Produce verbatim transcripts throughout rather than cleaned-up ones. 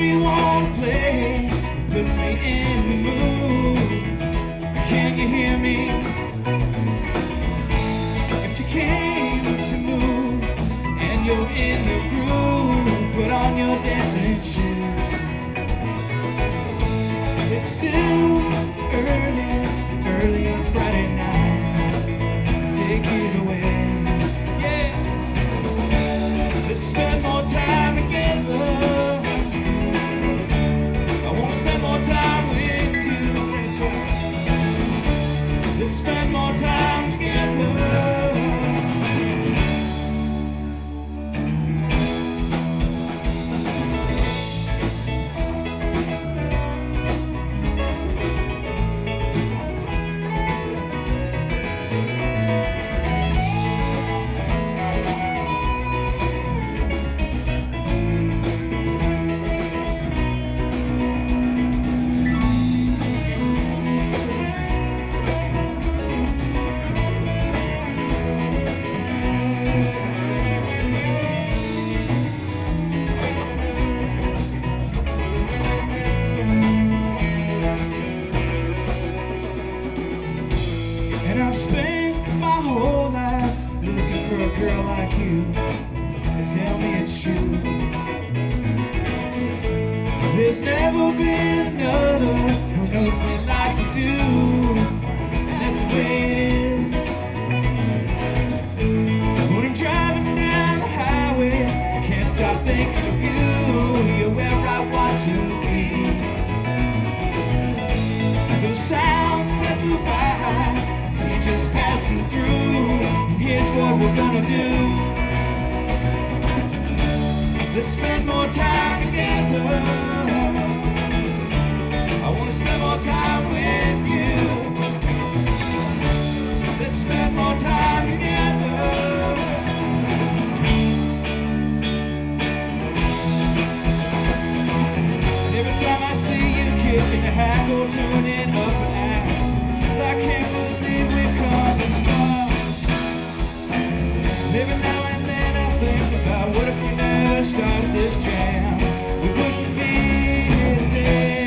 me wanna play, it puts me in the mood. Can you hear me? If you came to move and you're in the groove, put on your dancing shoes. It's still early, early on Friday night. Take it away. Yeah. Let's spend more time together. I want to spend more time with you. That's right. Let's spend more time together. And I've spent my whole life looking for a girl like you to tell me it's true. There's never been another who knows me like you do, and that's the way it is. When I'm driving down the highway, I can't stop thinking of you. You're where I want to be. Those sounds that flew by, so we're just passing through, and here's what we're gonna do. Let's spend more time together. I wanna spend more time with you. Let's spend more time together. And every time I see you kicking the hackle, turning up an ass, I can't believe we've come this far. Every now and then I think about what if we never started this jam. We wouldn't be here today.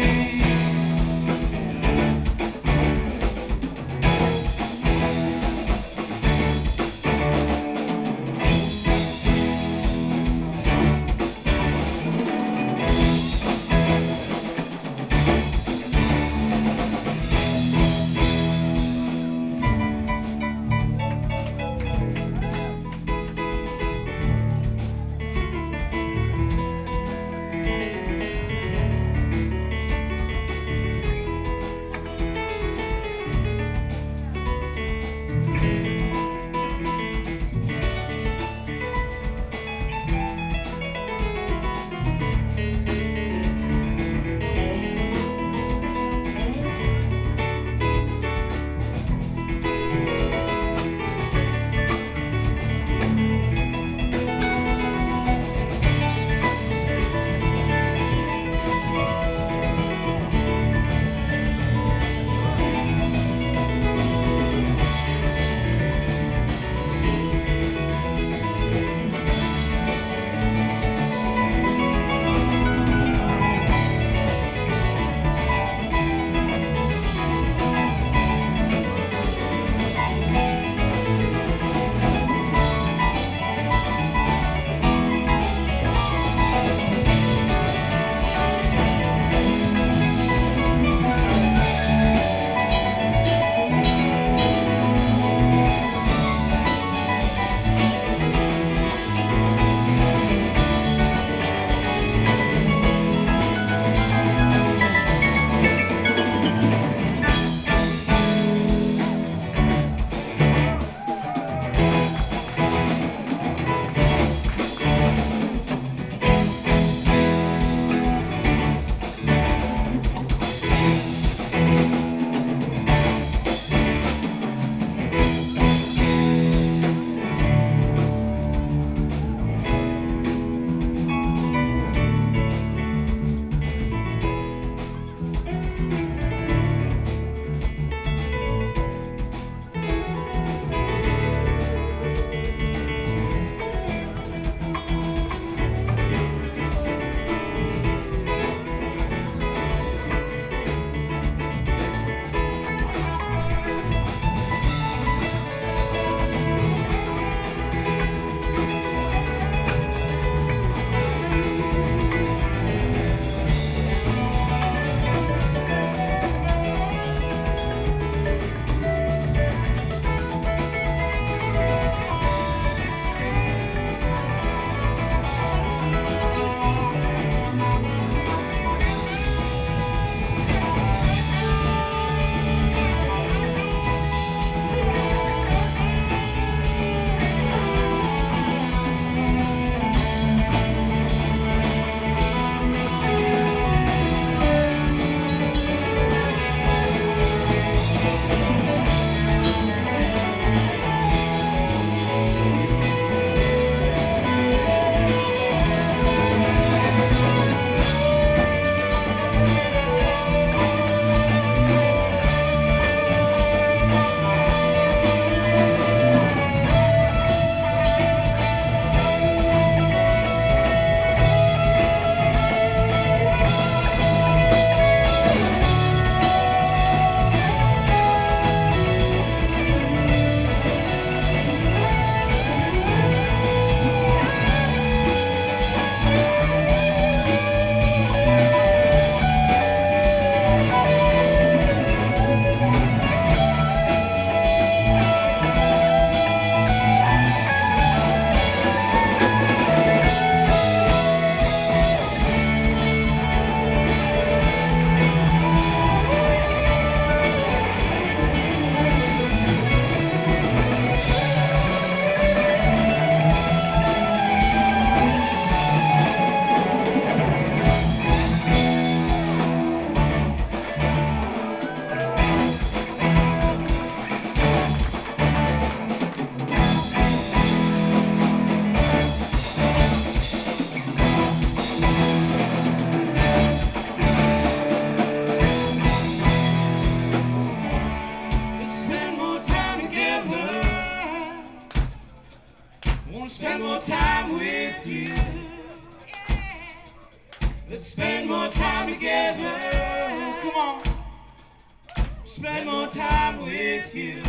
time together. Come on. Spend more time with you.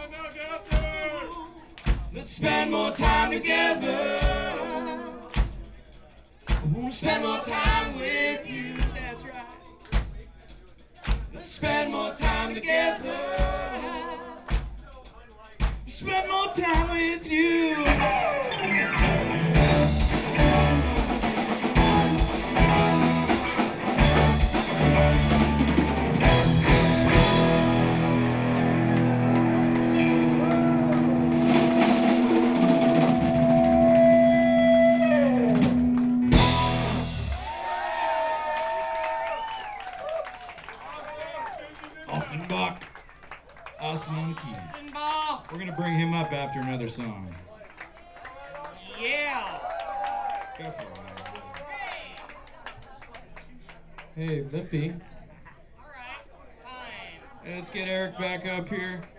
Let's spend more time together. I wanna spend more time with you. That's right. Let's spend more time together. Spend more time with you. Austin Bach. Austin on the keys. We're gonna bring him up after another song. Yeah. Go for it. Hey, Lippy. All right. Fine. Hey, let's get Eric back up here.